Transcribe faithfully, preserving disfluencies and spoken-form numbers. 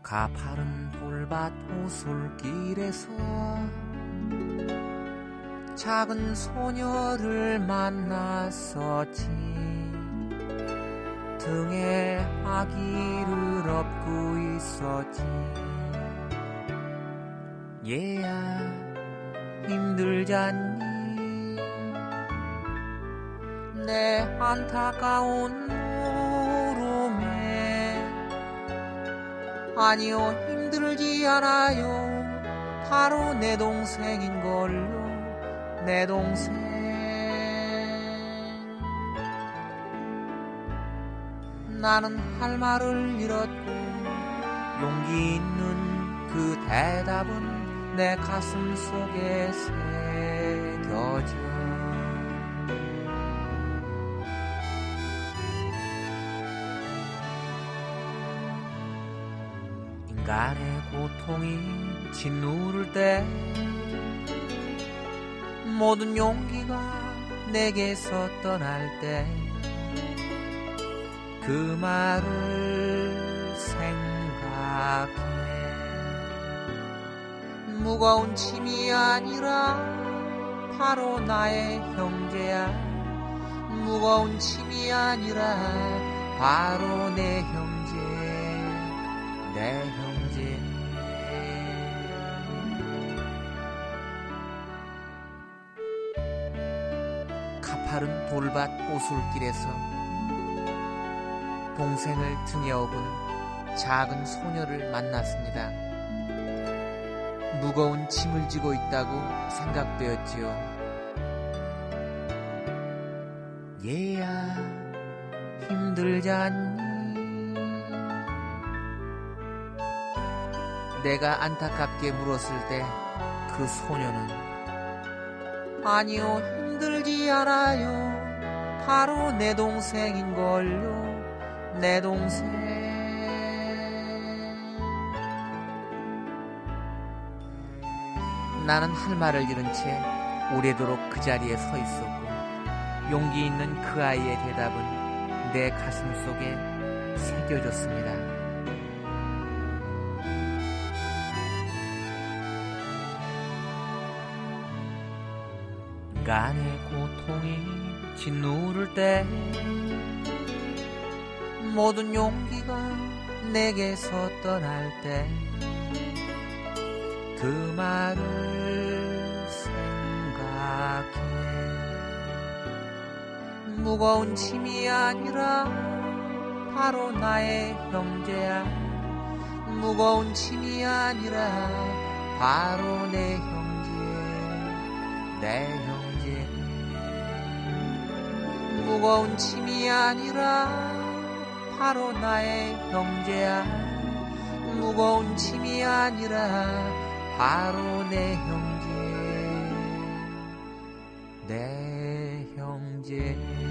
가파른 돌밭 오솔길에서 작은 소녀를 만났었지. 등에 아기를 업고 있었지. 얘야 힘들잖니. 내 안타까운 물음에 아니요 힘들지 않아요. 바로 내 동생인걸요. 내 동생. 나는 할 말을 잃었고 용기 있는 그 대답은 내 가슴 속에 새겨져. 인간의 고통이 짓누를 때 모든 용기가 내게서 떠날 때 그 말을 생각해. 무거운 짐이 아니라 바로 나의 형제야. 무거운 짐이 아니라 바로 내 형제. 내 형제. 가파른 돌밭 오솔길에서 동생을 등에 업은 작은 소녀를 만났습니다. 무거운 짐을 지고 있다고 생각되었지요. 얘야 힘들잖니. 내가 안타깝게 물었을 때 그 소녀는 아니요 힘들지 않아요. 바로 내 동생인걸요. 내 동생. 나는 할 말을 잃은 채 오래도록 그 자리에 서 있었고 용기 있는 그 아이의 대답은 내 가슴 속에 새겨졌습니다. 인간의 고통이 짓누를 때 모든 용기가 내게서 떠날 때 그 말을 생각해. 무거운 짐이 아니라 바로 나의 형제야. 무거운 짐이 아니라 바로 내 형제. 내 형제. 무거운 짐이 아니라 바로 나의 형제야. 무거운 짐이 아니라 바로 내 형제. 내 형제.